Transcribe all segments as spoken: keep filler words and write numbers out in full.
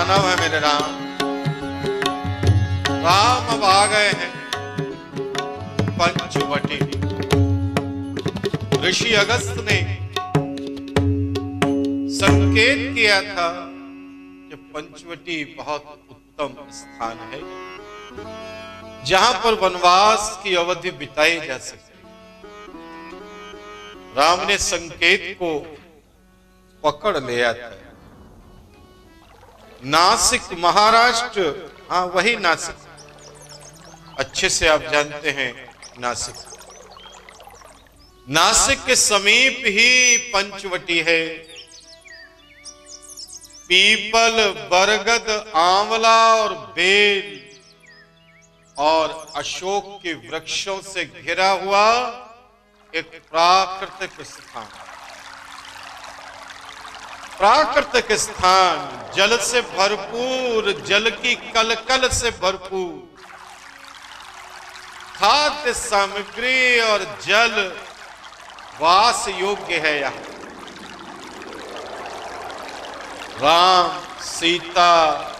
दानव है मेरे राम। राम अब आ गए हैं पंचवटी। ऋषि अगस्त ने संकेत किया था कि पंचवटी बहुत उत्तम स्थान है जहां पर वनवास की अवधि बिताई जा सके। राम ने संकेत को पकड़ लिया था। नासिक महाराष्ट्र, हाँ वही नासिक, अच्छे से आप जानते हैं नासिक। नासिक के समीप ही पंचवटी है। पीपल, बरगद, आंवला और बेल और अशोक के वृक्षों से घिरा हुआ एक प्राकृतिक स्थान। प्राकृतिक स्थान, जल से भरपूर, जल की कलकल से भरपूर, खाद्य सामग्री और जल वास योग्य है। यहां राम, सीता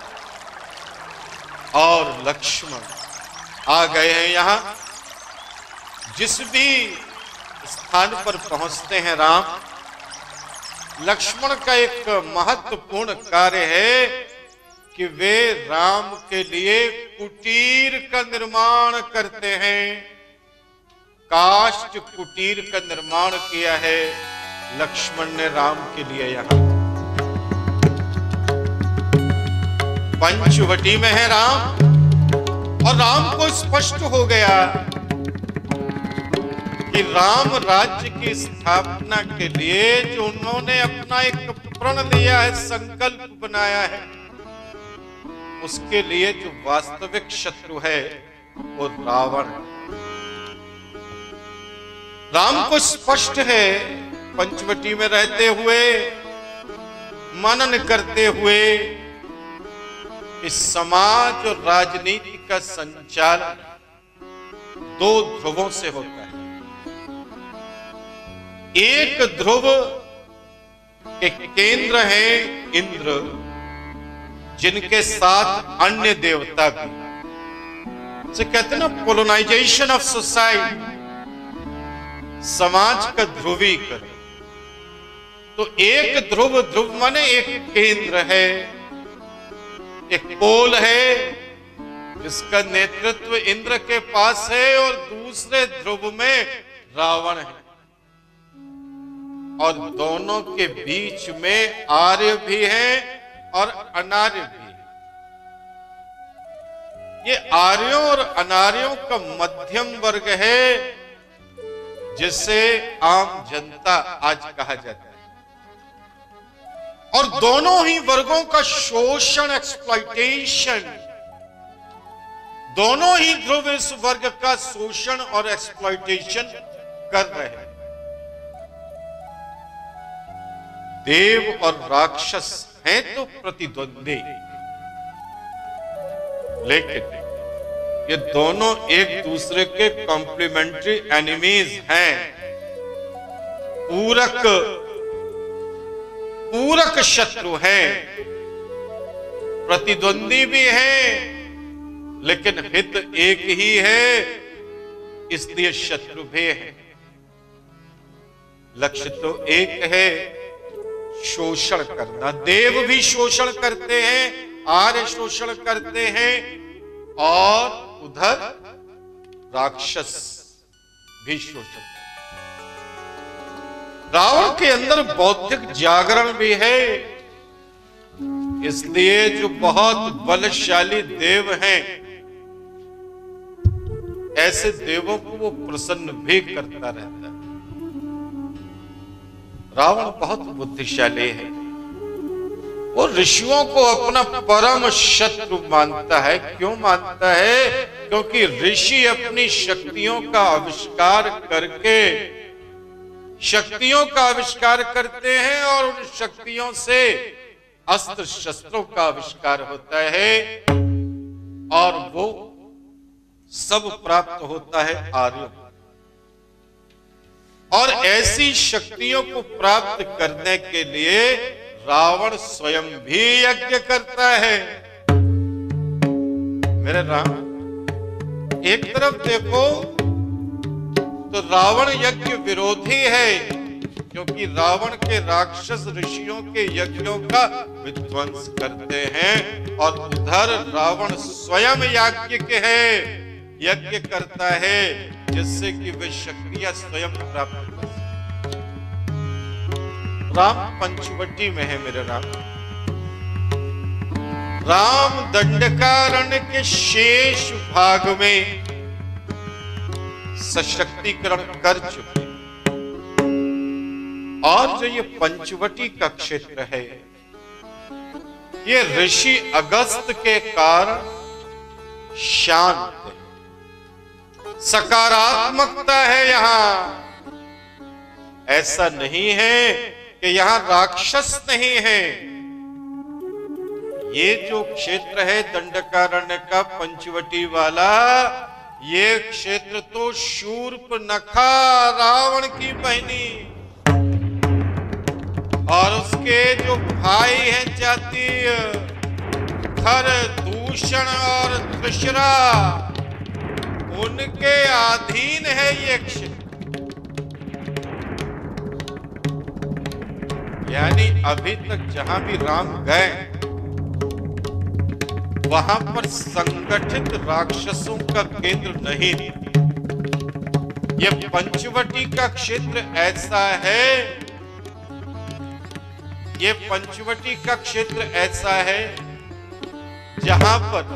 और लक्ष्मण आ गए हैं। यहां जिस भी स्थान पर पहुंचते हैं राम, लक्ष्मण का एक महत्वपूर्ण कार्य है कि वे राम के लिए कुटीर का निर्माण करते हैं। काष्ठ कुटीर का निर्माण किया है लक्ष्मण ने राम के लिए। यहां पंचवटी में है राम, और राम को स्पष्ट हो गया कि राम राज्य की स्थापना के लिए जो उन्होंने अपना एक प्रण लिया है, संकल्प बनाया है, उसके लिए जो वास्तविक शत्रु है वो रावण। राम को स्पष्ट है, पंचवटी में रहते हुए, मनन करते हुए, इस समाज और राजनीति का संचालन दो ध्रुवों से होता है। एक ध्रुव के केंद्र है इंद्र, जिनके साथ अन्य देवता भी। से कहते हैं ना, पोलराइजेशन ऑफ सोसाइटी, समाज का ध्रुवीकरण। तो एक ध्रुव, ध्रुव माने एक केंद्र है, एक पोल है जिसका नेतृत्व इंद्र के पास है, और दूसरे ध्रुव में रावण है। और दोनों के बीच में आर्य भी है और अनार्य भी है। ये आर्यों और अनार्यों का मध्यम वर्ग है, जिसे आम जनता आज कहा जाता है। और दोनों ही वर्गों का शोषण, एक्सप्लॉइटेशन, दोनों ही ध्रुव इस वर्ग का शोषण और एक्सप्लॉइटेशन कर रहे हैं। देव और राक्षस हैं तो प्रतिद्वंदी, लेकिन ये दोनों एक दूसरे के कॉम्प्लीमेंट्री एनिमीज हैं। पूरक पूरक शत्रु हैं, प्रतिद्वंदी भी हैं, लेकिन हित एक ही है, इसलिए शत्रु भी है। लक्ष्य तो एक है, शोषण करना। देव भी शोषण करते हैं, आर्य शोषण करते हैं, और उधर राक्षस भी शोषण करते हैं। रावण के अंदर बौद्धिक जागरण भी है, इसलिए जो बहुत बलशाली देव हैं, ऐसे देवों को वो प्रसन्न भी करता रहता है। रावण बहुत बुद्धिशाली है, वो ऋषियों को अपना परम शत्रु मानता है। क्यों मानता है? क्योंकि ऋषि अपनी शक्तियों का आविष्कार करके शक्तियों का आविष्कार करते हैं, और उन शक्तियों से अस्त्र शस्त्रों का आविष्कार होता है, और वो सब प्राप्त होता है आर्यों। और ऐसी शक्तियों को प्राप्त करने के लिए रावण स्वयं भी यज्ञ करता है। मेरे राम, एक तरफ देखो तो रावण यज्ञ विरोधी है, क्योंकि रावण के राक्षस ऋषियों के यज्ञों का विध्वंस करते हैं, और उधर रावण स्वयं याज्ञिक है, यज्ञ करता है, जिससे कि वे शक्तियां स्वयं प्राप्त कर सकें। राम पंचवटी में है मेरे राम। राम दंडकारण्य के शेष भाग में सशक्तिकरण कर चुके, और जो ये पंचवटी का क्षेत्र है, ये ऋषि अगस्त के कारण शांत है, सकारात्मकता है यहां। ऐसा नहीं है कि यहां राक्षस नहीं है। ये जो क्षेत्र है दंडकारण्य का पंचवटी वाला, ये क्षेत्र तो शूर्पनखा रावण की बहनी और उसके जो भाई हैं जातीय खर, दूषण और त्रिशरा, उनके अधीन है ये क्षेत्र। यानी अभी तक जहां भी राम गए, वहां पर संगठित राक्षसों का केंद्र नहीं। यह पंचवटी का क्षेत्र ऐसा है, यह पंचवटी का क्षेत्र ऐसा है जहां पर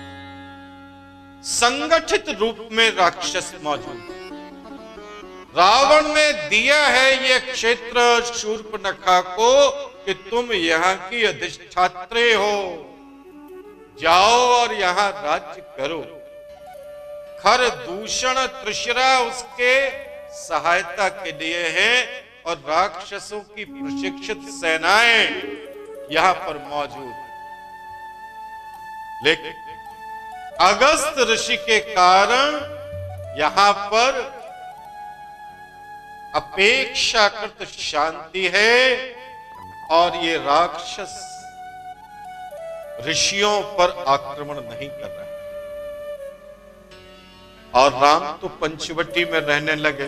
संगठित रूप में राक्षस मौजूद। रावण ने दिया है यह क्षेत्र शूर्पनखा को कि तुम यहां की अधिष्ठात्री हो, जाओ और यहां राज्य करो। खर, दूषण, त्रिशरा उसके सहायता के लिए है, और राक्षसों की प्रशिक्षित सेनाएं यहां पर मौजूद। लेकिन अगस्त ऋषि के कारण यहां पर अपेक्षाकृत शांति है, और ये राक्षस ऋषियों पर आक्रमण नहीं कर रहा है। और राम तो पंचवटी में रहने लगे।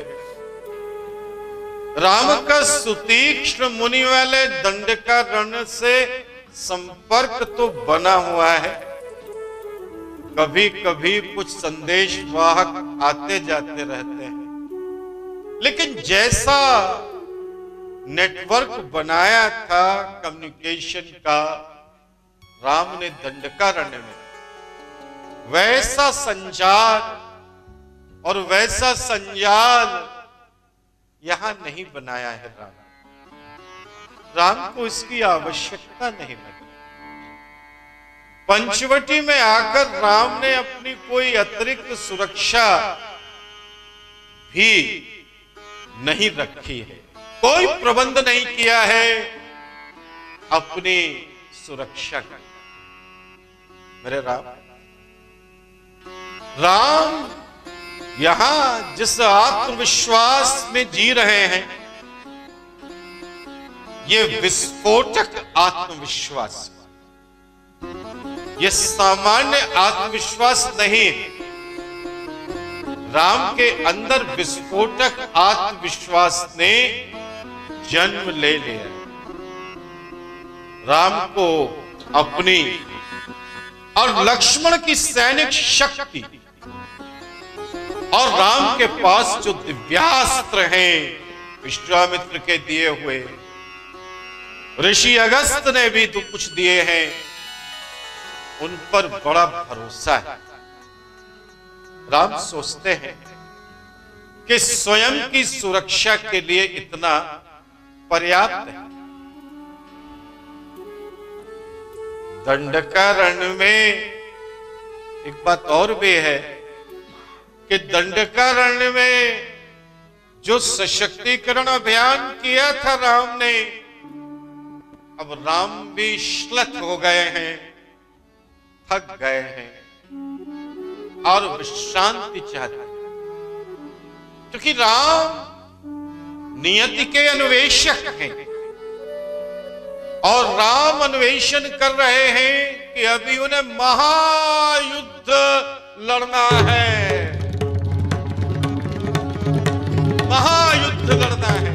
राम का सुतीक्ष्ण मुनि वाले दंडकारण्य से संपर्क तो बना हुआ है। कभी कभी कुछ संदेश वाहक आते जाते रहते हैं, लेकिन जैसा नेटवर्क बनाया था कम्युनिकेशन का राम ने दंडकारण्य में, वैसा संचार और वैसा संजाल यहां नहीं बनाया है राम। राम को इसकी आवश्यकता नहीं लगी। पंचवटी में आकर राम ने अपनी कोई अतिरिक्त सुरक्षा भी नहीं रखी है, कोई प्रबंध नहीं किया है अपनी सुरक्षा का। मेरे राम, राम यहां जिस आत्मविश्वास में जी रहे हैं, ये विस्फोटक आत्मविश्वास, ये सामान्य आत्मविश्वास नहीं। राम के अंदर विस्फोटक आत्मविश्वास ने जन्म ले लिया। राम को अपनी और लक्ष्मण की सैनिक शक्ति और राम के पास जो दिव्यास्त्र हैं, विश्वामित्र के दिए हुए, ऋषि अगस्त ने भी तो कुछ दिए हैं, उन पर बड़ा भरोसा है। राम सोचते हैं कि स्वयं की सुरक्षा के लिए इतना पर्याप्त है। दंडकारण्य में एक बात और भी है कि दंडकारण्य में जो सशक्तिकरण अभियान किया था राम ने, अब राम भी श्लथ हो गए हैं, थक गए हैं और विश्रांति चाहते हैं, क्योंकि राम नियति के अन्वेषक हैं और राम अन्वेषण कर रहे हैं कि अभी उन्हें महायुद्ध लड़ना है, महायुद्ध लड़ना है।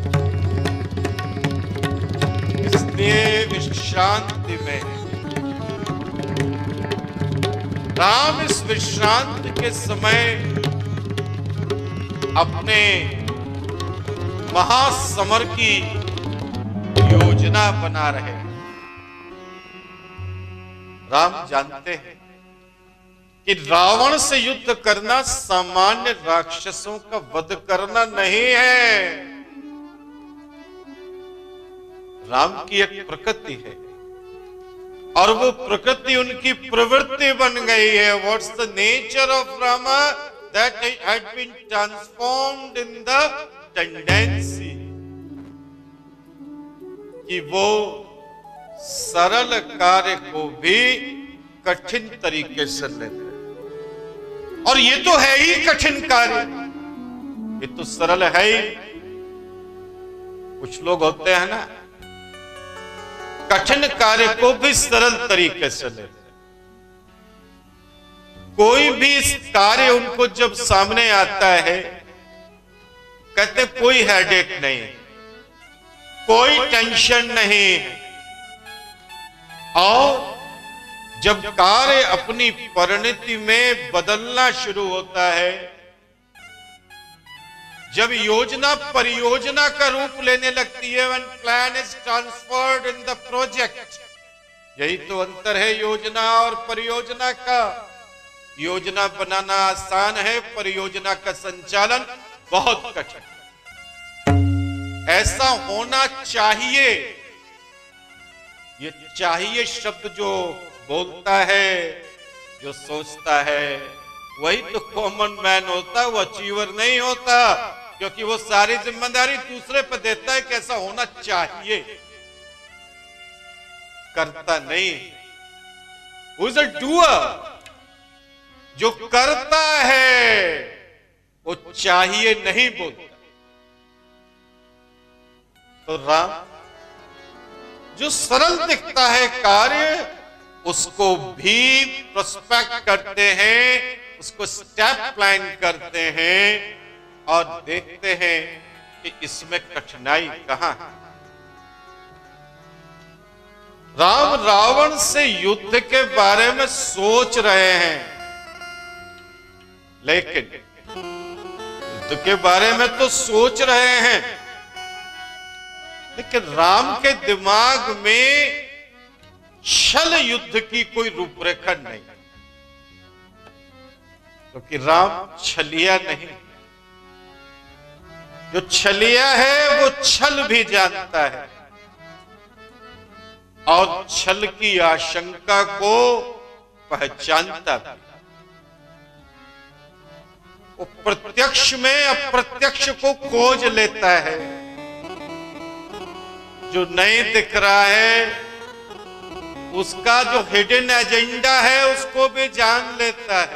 इसलिए विश्रांति में राम इस विश्रांति के समय अपने महासमर की योजना बना रहे हैं। राम जानते हैं कि रावण से युद्ध करना सामान्य राक्षसों का वध करना नहीं है। राम की एक प्रकृति है और वो प्रकृति उनकी प्रवृत्ति बन गई है। What's the nature of Rama? That had been transformed in the tendency, कि वो सरल कार्य को भी कठिन तरीके से लेते हैं। और ये तो है ही कठिन कार्य, ये तो सरल है ही। कुछ लोग होते हैं ना, कठिन कार्य को भी सरल तरीके से लेते हैं। कोई भी कार्य उनको जब सामने आता है, कहते कोई हेडेक नहीं, कोई टेंशन नहीं। और जब कार्य अपनी परिणति में बदलना शुरू होता है, जब योजना परियोजना का रूप लेने लगती है, when plan is transferred in the project, यही तो अंतर है योजना और परियोजना का। योजना बनाना आसान है, परियोजना का संचालन बहुत कठिन। ऐसा होना चाहिए, ये चाहिए शब्द जो बोलता है, जो सोचता है, वही तो कॉमन मैन होता है, वो अचीवर नहीं होता, क्योंकि वो सारी जिम्मेदारी दूसरे पर देता है कि ऐसा होना चाहिए, करता नहीं। Who is a doer? जो करता है वो चाहिए नहीं बोलता। तो राम जो सरल दिखता है कार्य, उसको भी प्रोस्पेक्ट करते हैं, उसको स्टेप प्लान करते हैं और देखते हैं कि इसमें कठिनाई कहां है। राम रावण से युद्ध के बारे में सोच रहे हैं, लेकिन युद्ध के बारे में तो सोच रहे हैं, लेकिन राम के दिमाग में छल युद्ध की कोई रूपरेखा नहीं, क्योंकि तो राम छलिया नहीं। जो छलिया है वो छल भी जानता है और छल की आशंका को पहचानता भी। वो प्रत्यक्ष में अप्रत्यक्ष को खोज लेता है, जो नहीं दिख रहा है उसका जो हिडन एजेंडा है उसको भी जान लेता है।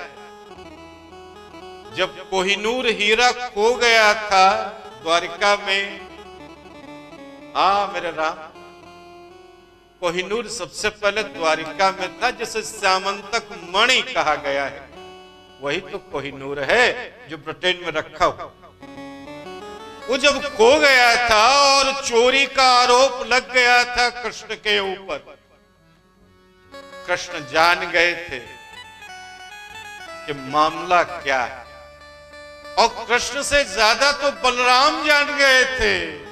जब कोहिनूर हीरा खो गया था द्वारिका में, हाँ मेरे राम, कोहिनूर सबसे पहले द्वारिका में था, जिसे श्यामंतक मणि कहा गया है। वही तो कोहिनूर है जो ब्रिटेन में रखा हुआ। वो जब खो गया था और चोरी का आरोप लग गया था कृष्ण के ऊपर, कृष्ण जान गए थे कि मामला क्या है, और कृष्ण से ज्यादा तो बलराम जान गए थे।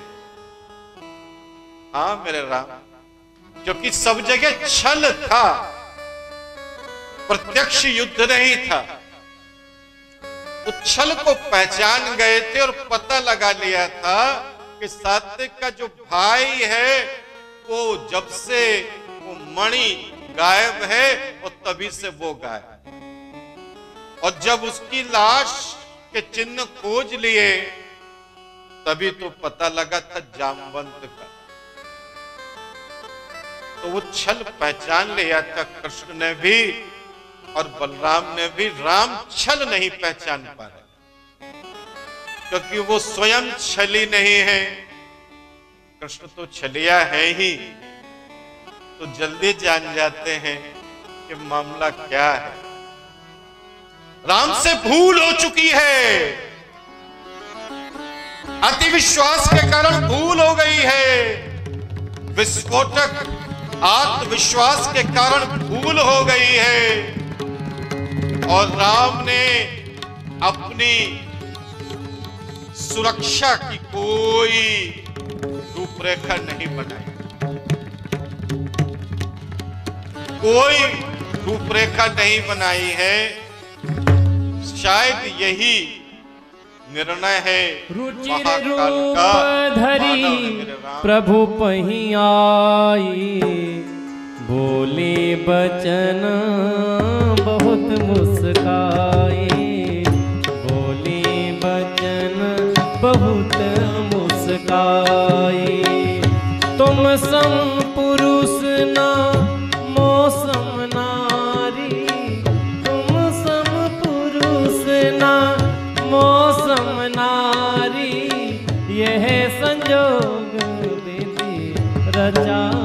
हाँ मेरे राम, क्योंकि सब जगह छल था, प्रत्यक्ष युद्ध नहीं था। वो छल को पहचान गए थे और पता लगा लिया था कि सात्विक का जो भाई है वो जब से वो मणि गायब है और तभी से वो गायब, और जब उसकी लाश के चिन्ह खोज लिए तभी तो पता लगा था जामवंत का। तो वो छल पहचान लिया था कृष्ण ने भी और बलराम ने भी। राम छल नहीं पहचान पा रहे, क्योंकि वो स्वयं छली नहीं है। कृष्ण तो छलिया है ही, तो जल्दी जान जाते हैं कि मामला क्या है। राम से भूल हो चुकी है, अति विश्वास के कारण भूल हो गई है, विस्फोटक आत्मविश्वास के कारण भूल हो गई है, और राम ने अपनी सुरक्षा की कोई रूपरेखा नहीं बनाई, कोई रूपरेखा नहीं बनाई है। शायद यही निर्णय है रुचिर रूप धरी प्रभु पही आई, बोले बचन बहुत मुस्काए, बोले बचन बहुत मुस्काए। तुम सम पुरुष ना मौसम नारी, तुम सम पुरुष ना मौसम नारी, यह संजोग विधि रचा